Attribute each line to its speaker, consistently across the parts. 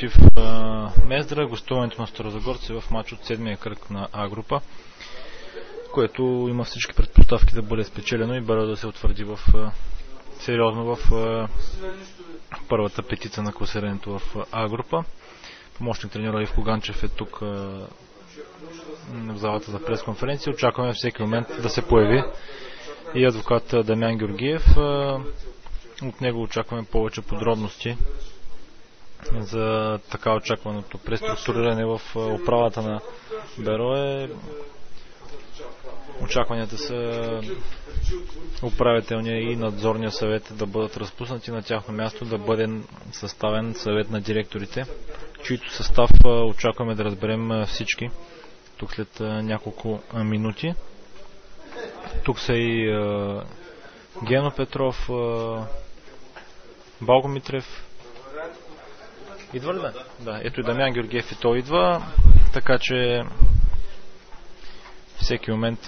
Speaker 1: против Мездра, гостуването на старозагорци в матч от 7-я кръг на А група, което има всички предпоставки да бъде спечелено и Берое да се утвърди сериозно в първата петица на класирането в А група. Помощник тренер Ивко Ганчев е тук в залата за пресконференция. Очакваме всеки момент да се появи и адвокат Дамян Георгиев. От него очакваме повече подробности за така очакваното преструктуриране в управата на Берое. Очакванията са управителния и надзорния съвет да бъдат разпуснати, на тяхно място да бъде съставен съвет на директорите, чието състав очакваме да разберем всички тук след няколко минути. Тук са и Гено Петров, Балго Митрев. Идва ли бе? Да, ето и Дамян Георгиев и той идва, така че всеки момент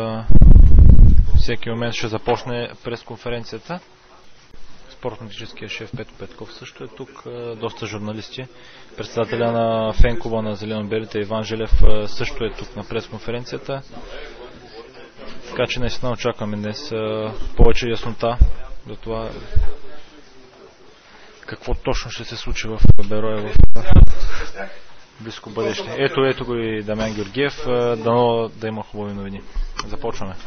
Speaker 1: ще започне пресконференцията. Спортно-техническия шеф Петко Петков също е тук, доста журналисти. Председателя на фен-клуба на зелено-белите Иван Желев също е тук на пресконференцията. Така че наистина очакваме днес повече яснота за това какво точно ще се случи в Берое в близко бъдеще. Ето го и Дамян Георгиев. Дано да има хубави новини. Започваме.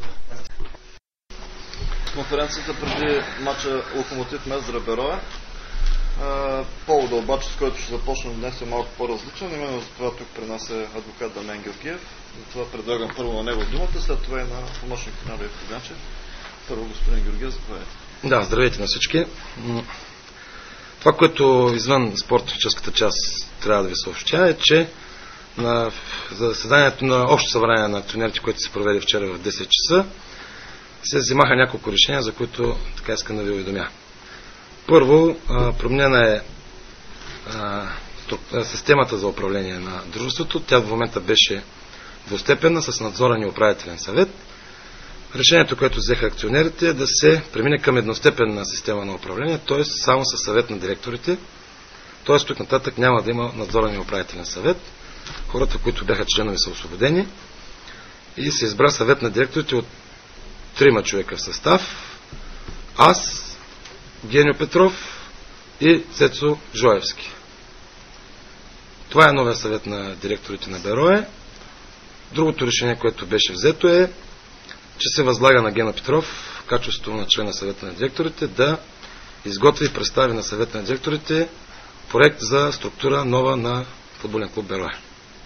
Speaker 2: Конференцията преди матча Локомотив Мездра Берое. Повода обаче, с който ще започнем днес, е малко по-различен. Именно за това тук при нас е адвокат Дамян Георгиев. Затова предлагам първо на него думата, след това и на помощник на Ивко Ганчев. Първо господин Георгиев, заповядайте.
Speaker 3: Да, здравейте на всички. Това, което извън спортно-техническата част трябва да ви съобщя, е, че за заседанието на общо събрание на акционерите, което се проведе вчера в 10 часа, се взимаха няколко решения, за които така искам да ви уведомя. Първо, променена е системата за управление на дружеството. Тя в момента беше двустепенна с надзорен и управителен съвет. Решението, което взеха акционерите, е да се премине към едностепенна система на управление, т.е. само със съвет на директорите. Т.е. тук нататък няма да има надзорен и управителен съвет. Хората, които бяха членове, са освободени и се избра съвет на директорите от 3 човека в състав. Аз, Геньо Петров и Цецо Жоевски. Това е новия съвет на директорите на Берое. Другото решение, което беше взето, е, че се възлага на Гена Петров, в качеството на член на съвета на директорите, да изготви и представи на съвета на директорите проект за структура нова на футболен клуб Берое.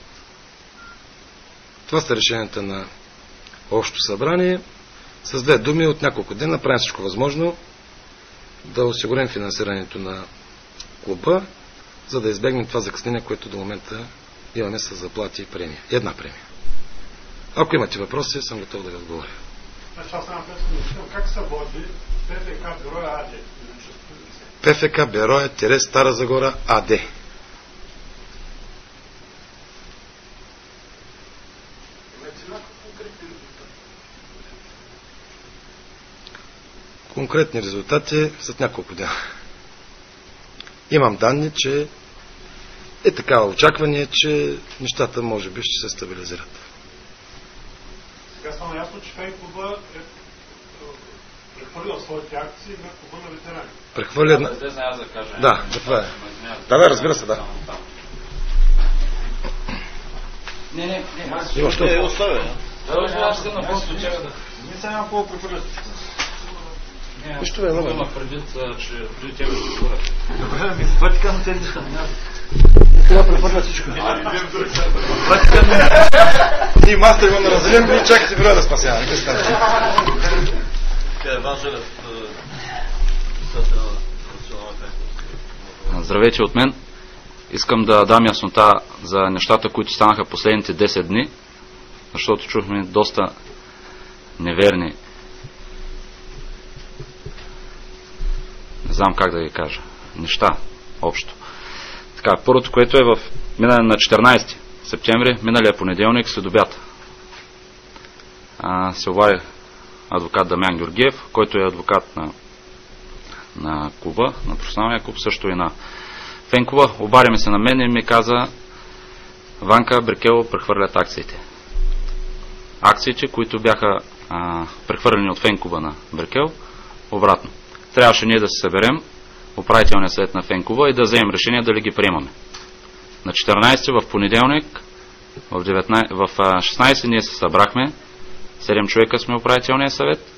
Speaker 3: Това са решенията на общо събрание. С две думи, от няколко дни направим всичко възможно да осигурим финансирането на клуба, за да избегнем това закъснение, което до момента имаме с заплати и премия. Една премия. Ако имате въпроси, съм готов да ви отговоря.
Speaker 4: Как се води ПФК Берое АД?
Speaker 3: ПФК Берое - Стара Загора АД. Конкретни резултати след няколко дена. Имам данни, че е такава очакване, че нещата може би ще се стабилизират.
Speaker 4: Сега стана ясно, че фен-клуба е прехвърлил своите акции на клуба на ветерани.
Speaker 3: Прехвърля... Да, това е. Да, разбира се, да.
Speaker 5: Не,
Speaker 3: Има що?
Speaker 2: Оставя.
Speaker 5: аз съм на просто чека да...
Speaker 4: Не са няма какво прехвърлят.
Speaker 3: Нищо е много.
Speaker 5: Има предвид, че преди тебе ще говоря.
Speaker 4: Добре, ми Ватикан тези неща.
Speaker 3: Това прехвърля всичко. Ние мастер имаме разделен, и чакайте Берое да спасява.
Speaker 2: Иван Желев,
Speaker 5: Здравейте от мен. Искам да дам яснота за нещата, които станаха последните 10 дни, защото чухме доста неверни, не знам как да ги кажа, неща общо. Така, първото, което е в минале на 14 септември, миналия понеделник след обяд, се обади адвокат Дамян Георгиев, който е адвокат на клуба, на професионалния клуб, също и на Фенкова, обади се на мен и ми каза: Ванка, Брикел прехвърлят акциите. Акциите, които бяха прехвърлени от Фенкова на Брикел, обратно. Трябваше ние да се съберем, управителния съвет на Фенкова, и да вземем решение дали ги приемаме. На 14 в понеделник, в 16 ние се събрахме, 7 човека сме управителния съвет,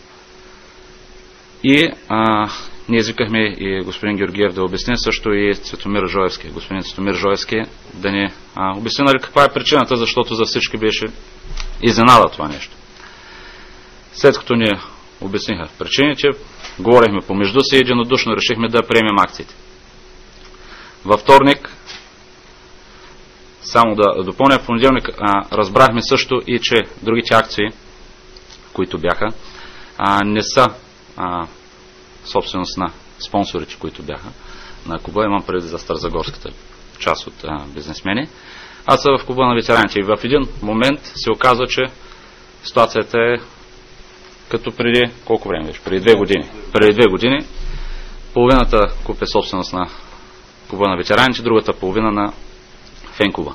Speaker 5: и ние извикахме и господин Георгиев да обясни, също и Цветомир Жоевски. Господин Цветомир Жоевски да ни обясни каква е причината, защото за всички беше изненада това нещо. След като ни обясниха причините, говорихме помежду си и единодушно решихме да приемем акциите. Във вторник, само да допълня, в понеделник разбрахме също и, че другите акции, които бяха, не са собственост на спонсорите, които бяха на клуба, имам преди за Старозагорската част от бизнесмени, а са в клуба на ветераните. И в един момент се оказва, че ситуацията е като преди колко време беше? Преди 2 години. Преди 2 години половината клуб е собственост на клуба на ветераните, другата половина на Фенкова.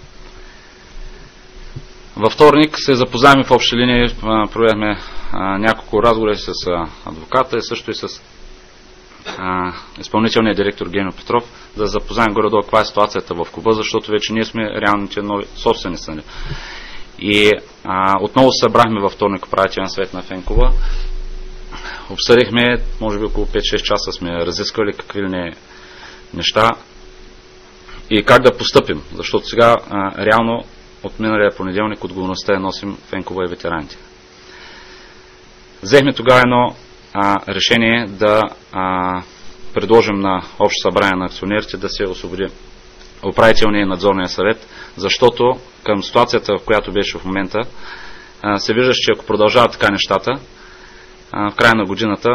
Speaker 5: Във вторник се запознахме в общи линии, проведахме няколко разговори с адвоката и също и с изпълнителния директор Гено Петров, да запознаем горе-долу каква е ситуацията в клуба, защото вече ние сме реалните нови собственици. И отново се събрахме във вторник управителен съвет на Фенкова. Обсъдихме, може би около 5-6 часа сме разисквали какви ли неща и как да постъпим, защото сега реално от миналия понеделник отговорността е носим Фенкова и ветераните. Взехме тогава едно решение да предложим на общо събрание на акционерите да се освободи управителния и надзорния съвет, защото към ситуацията, в която беше в момента, се вижда, че ако продължават така нещата, в края на годината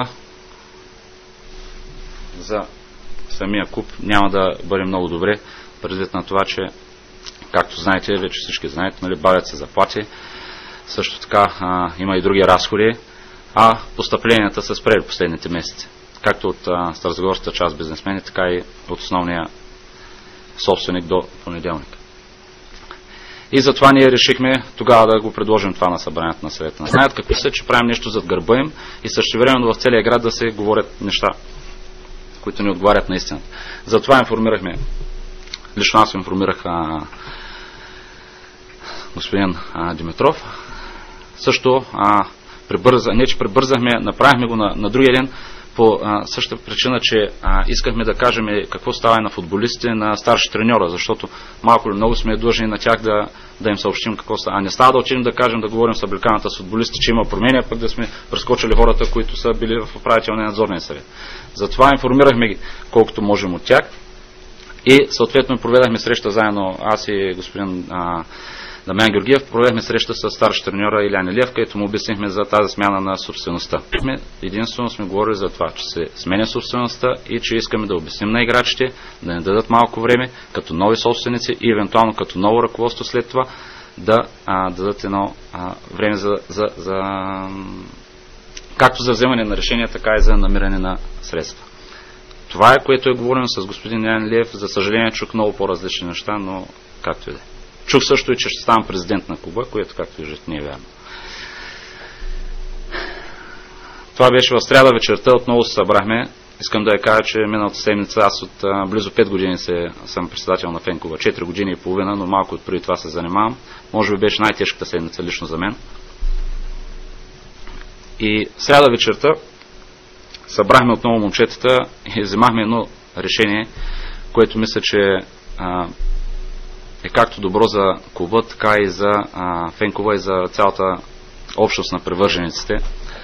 Speaker 5: за самия клуб няма да бъде много добре, предвид на това, че, както знаете, вече всички знаете, бавят се заплати, също така има и други разходи, а постъпленията са спрели последните месеци, както от Старозагорската част бизнесмени, така и от основния собственик до понеделник. И затова ние решихме тогава да го предложим това на събранието на съвета. Знаят какво са, че правим нещо зад гърба им и същевременно в целия град да се говорят неща, които ни отговарят на истината. Затова информирахме, лично аз информирах господин Димитров. Също не че прибързахме, направихме го на другия ден по същата причина, че искахме да кажем какво става и на футболистите, на старши треньора, защото малко или много сме длъжни на тях да им съобщим какво става. А не става да отидем да кажем, да говорим с облеканата с футболистите, че има промени, а пък да сме прескочили хората, които са били в управителния надзорния съвет. Затова информирахме ги колкото можем от тях и съответно проведахме среща заедно, аз и господин Дамян Георгиев, проведахме среща с старши треньора Илян Илиев, където му обяснихме за тази смяна на собствеността. Единствено сме говорили за това, че се сменя собствеността и че искаме да обясним на играчите, да не дадат малко време, като нови собственици и евентуално като ново ръководство след това, да дадат едно време както за вземане на решения, така и за намиране на средства. Това е, което е говорено с господин Илян Илиев. За съжаление чух много по-различни неща, но както и да е. Чух също и, че ще ставам президент на клуба, което, както виждате, не е вярно. Това беше в сряда вечерта, отново се събрахме. Искам да я кажа, че миналата седмица аз от близо 5 години съм председател на Фенкова. 4 години и половина, но малко от преди това се занимавам. Може би беше най-тежката седмица лично за мен. И в сряда вечерта събрахме отново момчетата и вземахме едно решение, което мисля, че е както добро за клуба, така и за Фенкова и за цялата общност на привържениците.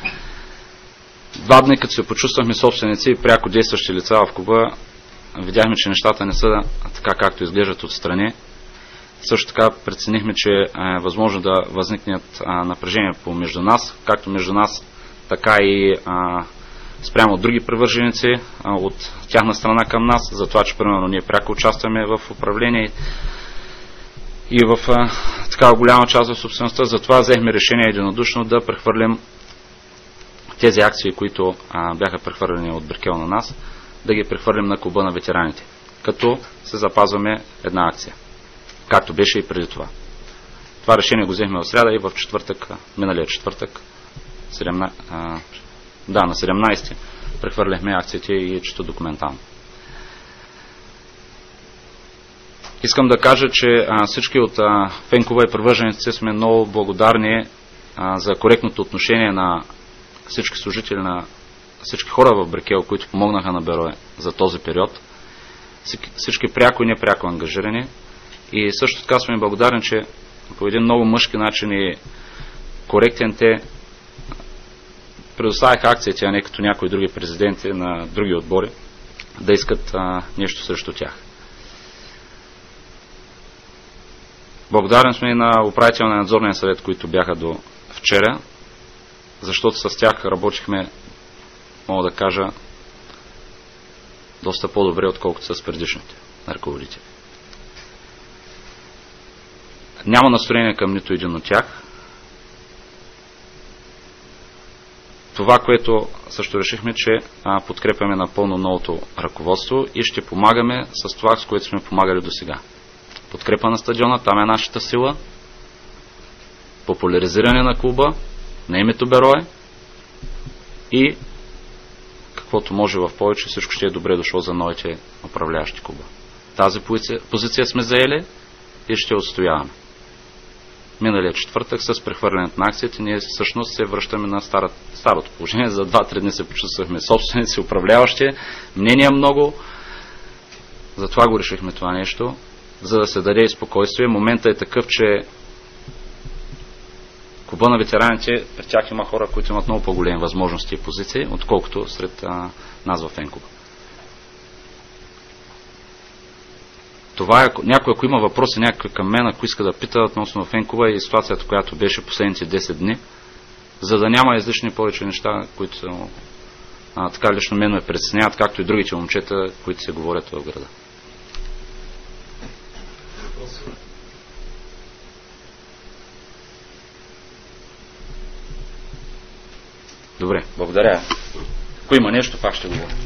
Speaker 5: 2 дни, като се почувствахме собственици и пряко действащи лица в клуба, видяхме, че нещата не са така, както изглеждат отстрани. Също така преценихме, че е възможно да възникнат напрежения между нас, както между нас, така и спрямо от други привърженици от тяхна страна към нас, за това, че примерно ние пряко участваме в управление и в такава голяма част в собствеността. Затова взехме решение единодушно да прехвърлим тези акции, които бяха прехвърлени от Брикел на нас, да ги прехвърлим на клуба на ветераните. като се запазваме една акция, както беше и преди това. Това решение го взехме в сряда и в четвъртък, миналия четвъртък, на 17 прехвърляхме акциите и чето документално. Искам да кажа, че всички от фенкова и привърженици сме много благодарни за коректното отношение на всички служители, на всички хора в Брикел, които помогнаха на Берое за този период. Всички пряко и непряко ангажирани. И също така сме благодарни, че по един много мъжки начин и коректен те предоставяха акциите, а не като някои други президенти на други отбори, да искат нещо срещу тях. Благодарен сме и на управителния на надзорния съвет, които бяха до вчера, защото с тях работихме, мога да кажа, доста по-добре, отколкото с предишните ръководители. Няма настроение към нито един от тях. Това, което също решихме, че подкрепяме напълно новото ръководство и ще помагаме с това, с което сме помагали до сега. Подкрепа на стадиона, там е нашата сила. Популяризиране на клуба, на името Берое и каквото може в повече, всичко ще е добре дошло за новите управляващи клуба. Тази позиция сме заели и ще отстояваме. Миналия четвъртък с прехвърлянето на акциите ние всъщност се връщаме на старото положение. За 2-3 дни се почувствахме собственици, управляващи, мнения много. Затова го решихме това нещо, за да се даде и спокойствие. Моментът е такъв, че клуба на ветераните, при тях има хора, които имат много по-големи възможности и позиции, отколкото сред нас в фенклуба. Това е, някой, ако има въпроси някой към мен, ако иска да пита относно фенклуба и ситуацията, която беше последните 10 дни, за да няма излишни повече неща, които така лично мен ме притесняват, както и другите момчета, които се говорят в града. Добре, благодаря. Ако има нещо, пак ще говоря.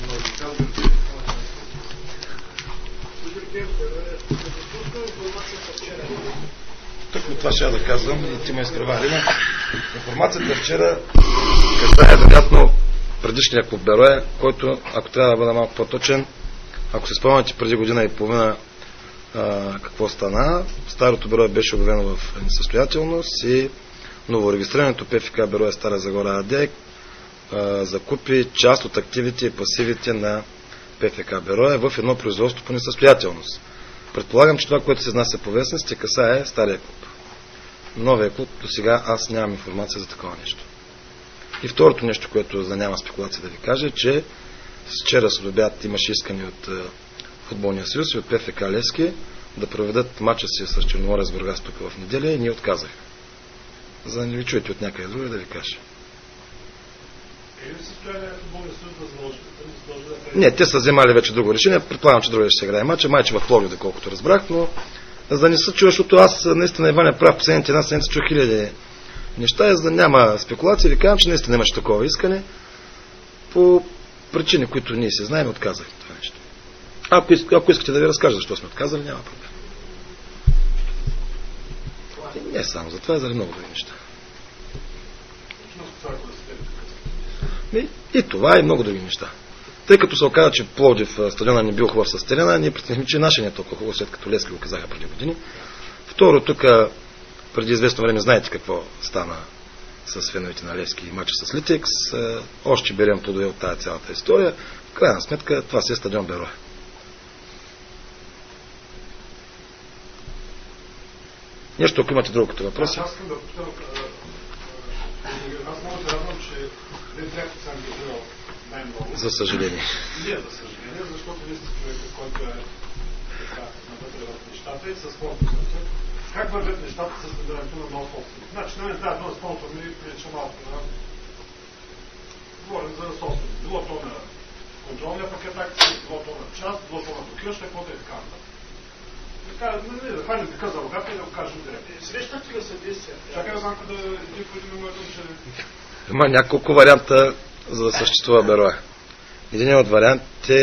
Speaker 3: Тъкмо това ще да казвам и ти ме изкривали. Информацията вчера касае вероятно предишния клуб Берое, който, ако трябва да бъда малко по-точен, ако се спомняте преди година и половина какво стана, старото Берое беше обявено в несъстоятелност и новорегистрираното ПФК Берое Стара Загора АД закупи част от активите и пасивите на ПФК Берое в едно производство по несъстоятелност. Предполагам, че това, което се изнася по вестниците, касае стария клуб. Новия клуб, до сега аз нямам информация за такова нещо. И второто нещо, което за да няма спекулация да ви кажа, е, че вчера с обяд имаше искане от Футболния съюз и от ПФК Левски да проведат матча си с Черноморец Бургас тук в неделя и ние отказахме. За да не ви чуете от някъде друга да ви кажа. Не, те са вземали вече друго решение. Предполагам, че друга ще се играе матча. Майче в Пловдив, доколкото разбрах, но за да не се чува, защото аз наистина Иван е прав, последните една седмица чух хиляди неща, за да няма спекулации, ви казвам, че наистина имаше такова искане. По причини, които ние се знаем, отказахме това нещо. Ако искате да ви разкажа защо сме отказали, няма проблем. И не само за това, заради много други неща. И това и много други неща. Тъй като се оказа, че Пловдив стадиона не бил хубав с терена, ние преценихме, че нашия не е толкова хубав, след като Левски го казаха преди години. Второ, тук преди известно време знаете какво стана с феновете на Левски и матча с Литекс. Още берем плодове от тази цялата история. В крайна сметка, това си е стадион Берое. Нещо, ако имате друго като въпроси.
Speaker 4: Аз искам да питам, аз много се радвам, че не пряко съм ангажирал най-много.
Speaker 3: За съжаление.
Speaker 4: Не, за съжаление, защото вие сте човек, който е навътре в нещата и с спонсорството. Как вървят нещата с събирането на нов собственик? Значи, не трябва да спонсор ми прилича малко на... Говорим за собственик. Било то на контролния пакет акции, било то на част, било то на докръща, каквото е така. Да хванем така за рогата и да го кажем директно. Срещате ли се действия? Чакай да знам да един по един моето решение.
Speaker 3: Има няколко варианта, за да съществува Берое. Един от вариантите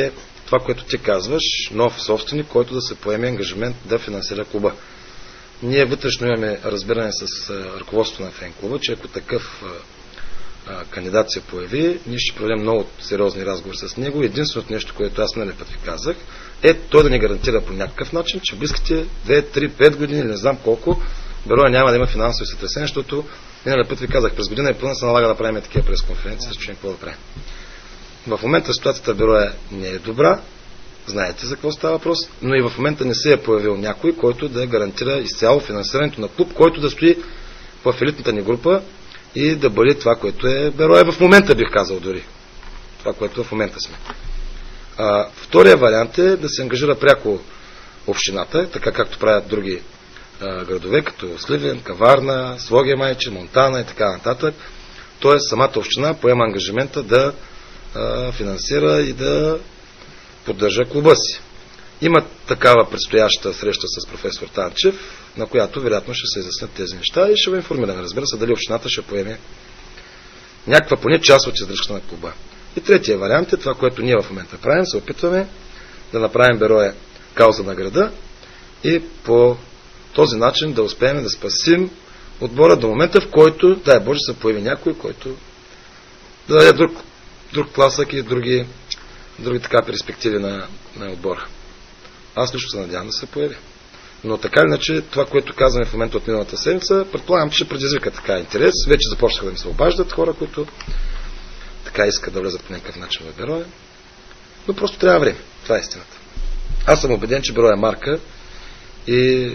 Speaker 3: това, което ти казваш, нов собственик, който да се поеме ангажимент да финансира клуба. Ние вътрешно имаме разбиране с ръководството на фен клуба, че ако такъв кандидат се появи, ние ще проведем много сериозни разговори с него. Единственото нещо, което аз миналия път ви казах, е той да ни гарантира по някакъв начин, че в близките 2, 3, 5 години, или не знам колко, Берое няма да има финансови сътресения, защото миналия път ви казах, през година и половина се налага да правим такива пресконференции, с човек какво да правим. В момента ситуацията в Берое не е добра, знаете за какво става въпрос, но и в момента не се е появил някой, който да гарантира изцяло финансирането на клуб, който да стои в елитната ни група и да бъде това, което е Берое в момента, бих казал дори. Това, което в момента сме. Втория вариант е да се ангажира пряко общината, така както правят други градове, като Сливен, Каварна, Своге майче, Монтана и така нататък. Тоест самата община поема ангажимента да финансира и да поддържа клуба си. Има такава предстояща среща с професор Танчев, на която вероятно ще се изяснят тези неща и ще ви информираме, разбира се, дали общината ще поеме някаква поне част от издръжката на клуба. И третия вариант е това, което ние в момента правим, се опитваме да направим Берое кауза на града и по този начин да успеем да спасим отбора до момента, в който, дай Боже, се появи някой, който да даде друг тласък и други така перспективи на отбора. Аз лично се надявам да се появи. Но така или иначе, това, което казваме в момента от миналата седмица, предполагам, че ще предизвика така интерес. Вече започнаха да ми се обаждат хора, които така искат да влезат по някакъв начин в Берое. Но просто трябва време. Това е истината. Аз съм убеден, че Берое е марка и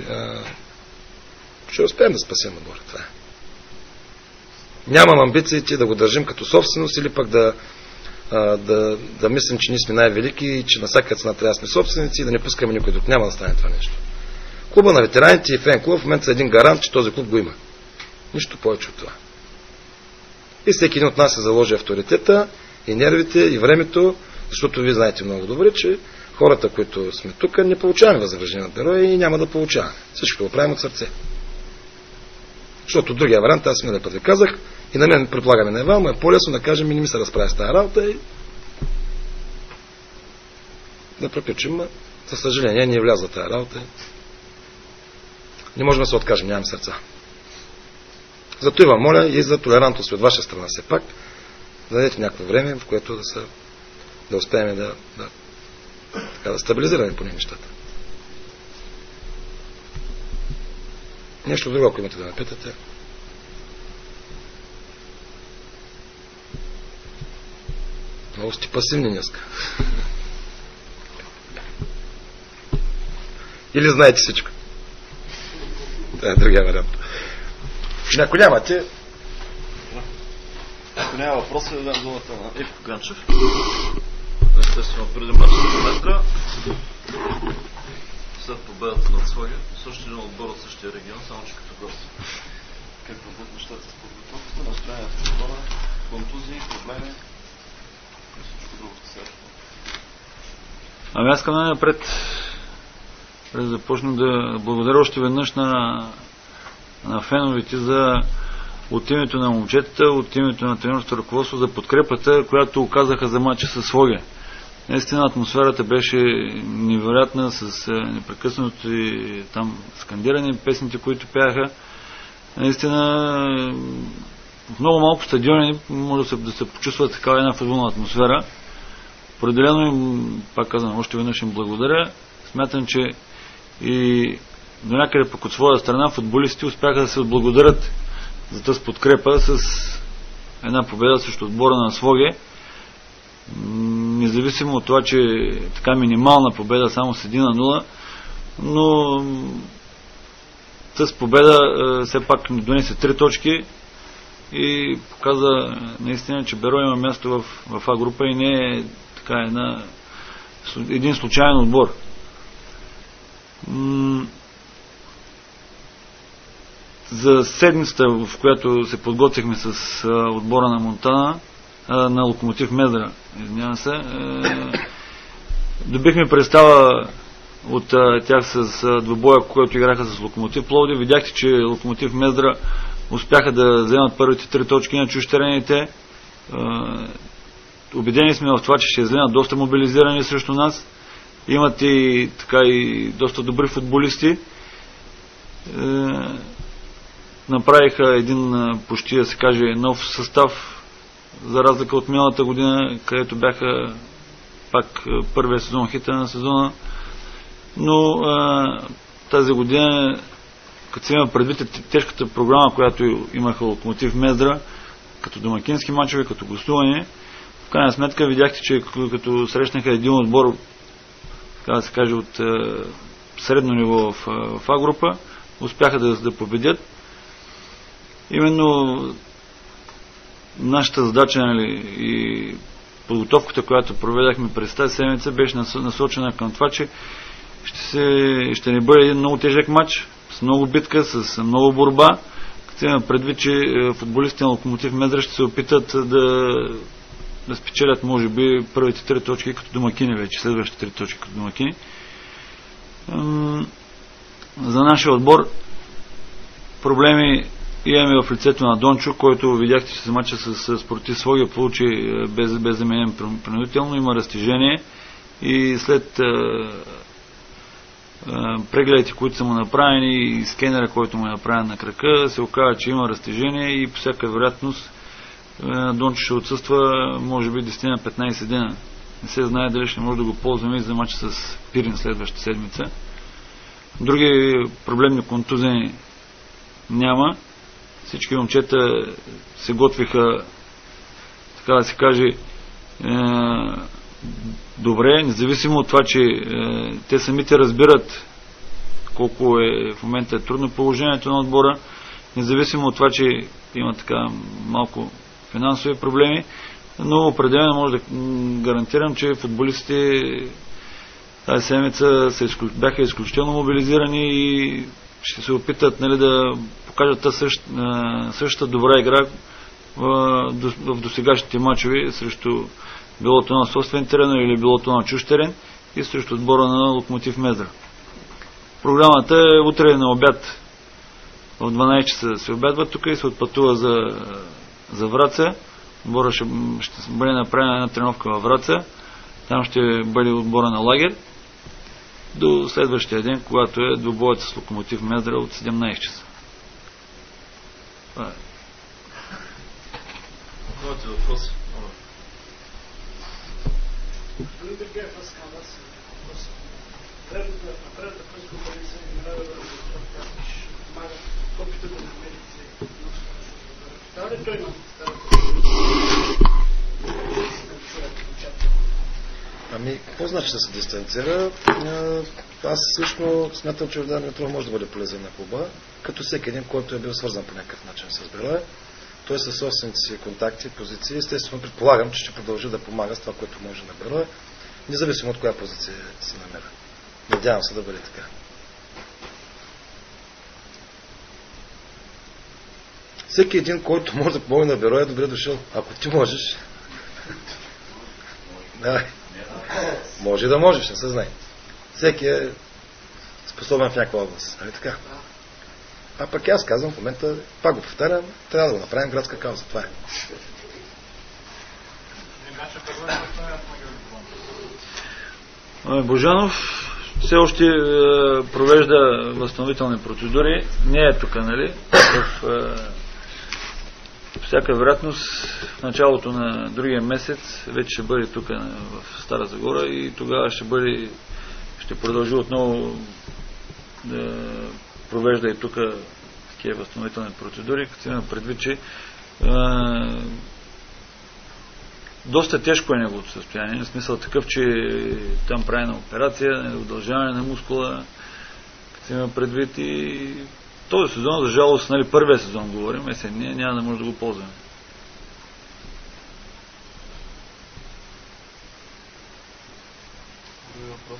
Speaker 3: ще успеем да спасим отбора. Това е. Нямам амбициите да го държим като собственост или пък да мислим, че ние сме най-велики и че на всяка цена трябва да сме собственици и да не пускаме никой друг. Няма да стане това нещо. Клуба на ветераните и фен клуб в момента са един гарант, че този клуб го има. Нищо повече от това. И всеки един от нас се заложи авторитета и нервите и времето, защото вие знаете много добре, че хората, които сме тук, не получаваме възражение от Берое и няма да получаваме. Всичко го правим от сърце. Защото другия вариант, аз миналия път ви казах, и на мен предполагаме на Евал, но е по-лесно да кажем, не ми се разправя с тази работа и да приключим. За съжаление, не е влязла тази работа. Не можем да се откажем, нямам сърца. Зато и вам моля и за толерантност от ваша страна все пак, да дадете някакво време, в което да успеем да стабилизираме поне нещата. Нещо друго, ако имате да ме питате. Много сте пасивни днеска. Или знаете всичко? Това е другия вариант. Ако нямате...
Speaker 2: Ако няма въпроси, да дадем думата на Ивко Ганчев. Естествено, преди мача с Метра, след победата над Своге, също един отбор от същия регион, само че като гост. Как вървят нещата с подготовката, настроението в отбора, контузии, проблеми и всичко друго в сега?
Speaker 6: Ами аз към най-напред да започна да благодаря още веднъж на феновете от името на момчетата, от името на тренерското ръководство за подкрепата, която оказаха за мача с Своге. Наистина атмосферата беше невероятна, с непрекъснато и там скандиране, песните, които пяха. Наистина в много малко стадиони може да се почувства такава една футболна атмосфера. Определено им, пак казвам, още веднъж им благодаря. Смятам, че и до някъде пък от своя страна футболистите успяха да се отблагодарят за тази подкрепа с една победа срещу отбора на Своге. Независимо от това, че така минимална победа само с 1-0, но тази победа все пак ни донесе 3 точки и показа наистина, че Берое има място в А група и не е така един случайен отбор. За седмицата, в която се подготвихме с отбора на Монтана, на Локомотив Мездра, извинявам се, добихме представа от тях с двубоя, който играха с Локомотив Пловдив. Видяхте, че Локомотив Мездра успяха да вземат първите 3 точки на чуждерените. убедени сме в това, че ще излинат доста мобилизирани срещу нас. Имат и така и доста добри футболисти. Направиха един почти, да се каже, нов състав, за разлика от миналата година, където бяха пак първия сезон хита на сезона. Но тази година, като се има предвид тежката програма, която имаха Локомотив Мездра, като домакински мачове, като гостуване, в крайна сметка видяхте, че като срещнаха един отбор, така да се каже, от средно ниво в А група, успяха да победят. Именно нашата задача, нали, и подготовката, която проведахме през тази седмица, беше насочена към това, че ще ни бъде един много тежък матч, с много битка, с много борба. Като има предвид, че футболистите на Локомотив Мездра ще се опитат да спечелят, може би, първите 3 точки като домакини вече, следващите 3 точки като домакини. За нашия отбор проблеми имаме в лицето на Дончо, който видяхте, че се мача с Спортив Своге получи без заменен принудително, има разтежение и след прегледите, които са му направени и скенера, който му е направен на крака, се оказва, че има разтежение и по всяка вероятност Дончо ще отсъства може би 10-15 дена. Не се знае дали ще може да го ползваме и за мача с Пирин следващата седмица. Други проблемни контузии няма. Всички момчета се готвиха, така да се каже, добре, независимо от това, че те самите разбират колко в момента е трудно положението на отбора, независимо от това, че има така малко финансови проблеми, но определено може да гарантирам, че футболистите тази седмица бяха изключително мобилизирани и ще се опитат, нали, да покажат същата добра игра в досегашните мачове срещу билото на собствен терен или билото на чужд терен и срещу отбора на Локомотив Мездра. Програмата е утре на обяд. В 12 часа се обядва тук и се отпътува за Враца. Отбора ще бъде направена една тренировка във Враца. Там ще бъде отбора на лагер до следващия ден, когато е двубоят с Локомотив Мездра от 17 часа.
Speaker 2: Моите въпроси.
Speaker 4: Господин Дергеев, аз към вас въпрос. Направят пресконференция и не трябва да ще помага опита да намерите става ли той на
Speaker 3: Ами, какво значи да се дистанцира? Аз лично смятам, че Йордан Димитров може да бъде полезен на клуба, като всеки един, който е бил свързан по някакъв начин с Берое. Той със собствените си контакти, позиции, естествено предполагам, че ще продължи да помага с това, което може на Берое, независимо от коя позиция се намира. Надявам се да бъде така. Всеки един, който може да помогне на Берое, е добре дошъл. Ако ти можеш. Да. Може да можеш, не се знае. Всеки е способен в някаква област. Нали така? А пък аз казвам в момента, пак го повтарям, трябва да го направим градска кауза. Това е.
Speaker 6: Божанов все още провежда възстановителни процедури. Не е тук, нали? Всяка вероятност в началото на другия месец вече ще бъде тук в Стара Загора и тогава ще продължи отново да провежда и тук такива възстановителни процедури, като има предвид, че доста тежко е неговото състояние, в смисъл такъв, че там прави на операция, удължаване на мускула, като има предвид и този сезон, за жалост, нали, първия сезон говорим, есенния, няма да може да го ползваме.
Speaker 2: Други въпрос?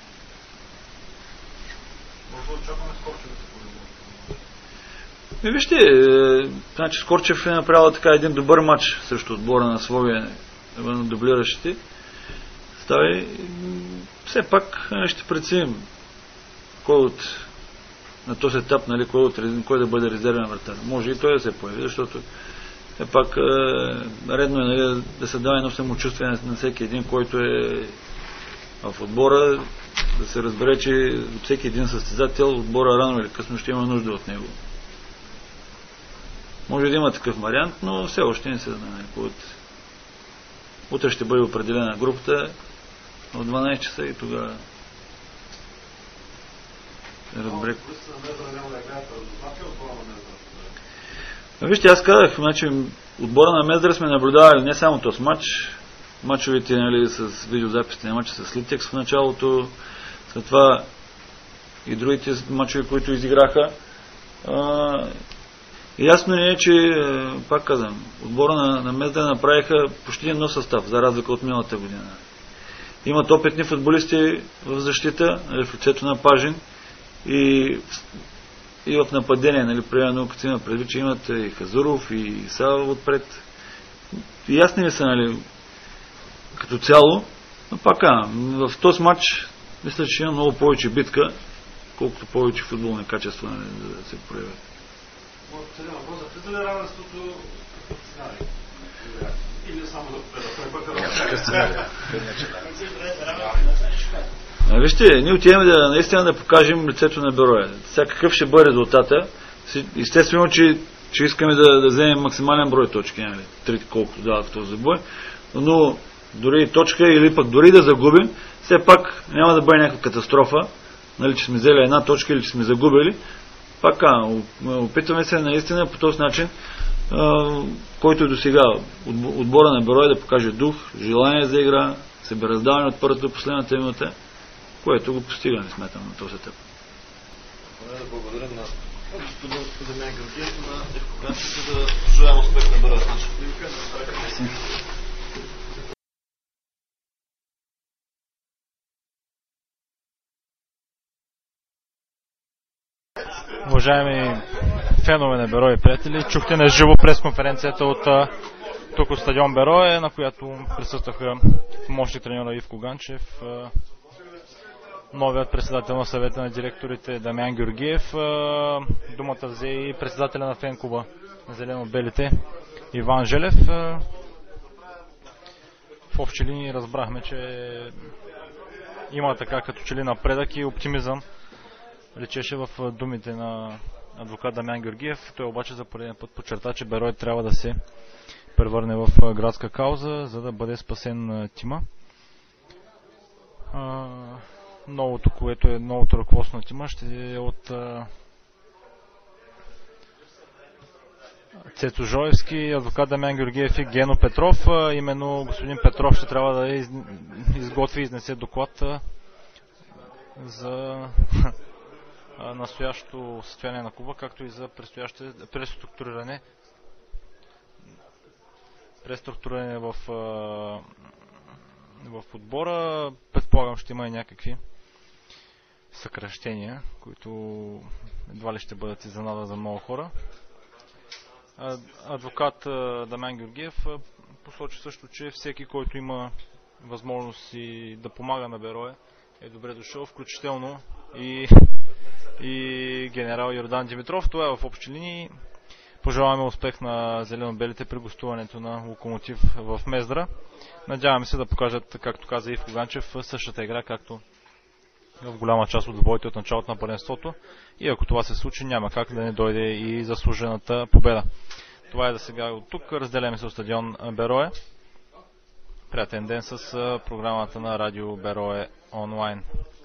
Speaker 4: Може да очакваме Скорчев да се
Speaker 6: Вижте, значи Скорчев е направил така един добър матч срещу отбора на Своге, на дублиращите. Стави, все пак ще преценим кой на този етап, нали, кой да бъде резервен вратар. Може и той да се появи, защото все пак редно е, нали, да се дава едно самочувствие на всеки един, който е в отбора, да се разбере, че всеки един състезател отбора рано или късно ще има нужда от него. Може да има такъв вариант, но все още не се знае. Утре ще бъде определена групата от 12 часа и тогава разбере. Вижте, аз казах, значи, отбора на Мездра сме наблюдавали не само този матч, матчовете, нали, с видеозаписите на матча с Литекс в началото, след това и другите матчове, които изиграха. Ясно е, че, пак казвам, отбора на Мездра направиха почти едно състав, за разлика от миналата година. Имат опитни футболисти в защита, в лицето на Пажин и в нападение, нали, примерно, като има предвид, че имат и Хазуров, и Сава отпред. И ясни ли са, нали, като цяло, но пак в този матч мисля, че има много повече битка, колкото повече футболни качества, нали, да се проявят.
Speaker 4: Целият въпрос, запита ли равенството като сценарий? Или само да
Speaker 6: Вижте, ние отиваме наистина да покажем лицето на Берое. Всякакъв ще бъде резултата. Естествено, че искаме да вземем максимален брой точки, нали? 3, колкото дават в този бой. Но дори точка или пък дори да загубим, все пак няма да бъде някаква катастрофа, нали, че сме взели една точка или че сме загубили. Пак опитваме се наистина по този начин, който до сега отбора на Берое да покаже дух, желание за игра, себераздаване от първата до последната минута, което го постига, не смятам, на този етап.
Speaker 2: Да благодарим на господин Дамян Георгиев и на Ивко Ганчев, да желаем успех на Берое в нашата.
Speaker 1: Уважаеми фенове на Берое и приятели, чухте на живо пресконференцията от тук от стадион Берое, на която присъстваха помощник треньора Ивко Ганчев, новият председател на съвета на директорите Дамян Георгиев. Думата взе и председателя на фен-клуба на Зелено-белите Иван Желев. В общи линии разбрахме, че има така като че ли напредък и оптимизъм личеше в думите на адвокат Дамян Георгиев. Той обаче за пореден път подчерта, че Берое трябва да се превърне в градска кауза, за да бъде спасен тима. Новото, което е новото ръководство на тима, ще е от Цецо Жоевски, адвокат Дамян Георгиев и Гено Петров. Именно господин Петров ще трябва да изготви и изнесе доклад за настоящото състояние на клуба, както и за предстояще преструктуриране в отбора. Предполагам, ще има и някакви съкращения, които едва ли ще бъдат изненада за много хора. Адвокат Дамян Георгиев посочи също, че всеки, който има възможност и да помага на Берое, е добре дошъл, включително и генерал Йордан Димитров. Това е в общи линии. Пожелаваме успех на зелено-белите при гостуването на Локомотив в Мездра. Надяваме се да покажат, както каза Ивко Ганчев, същата игра, както в голяма част от двойте от началото на първенството. И ако това се случи, няма как да не дойде и заслужената победа. Това е за сега от тук. Разделяме се от стадион Берое. Приятен ден с програмата на Радио Берое онлайн.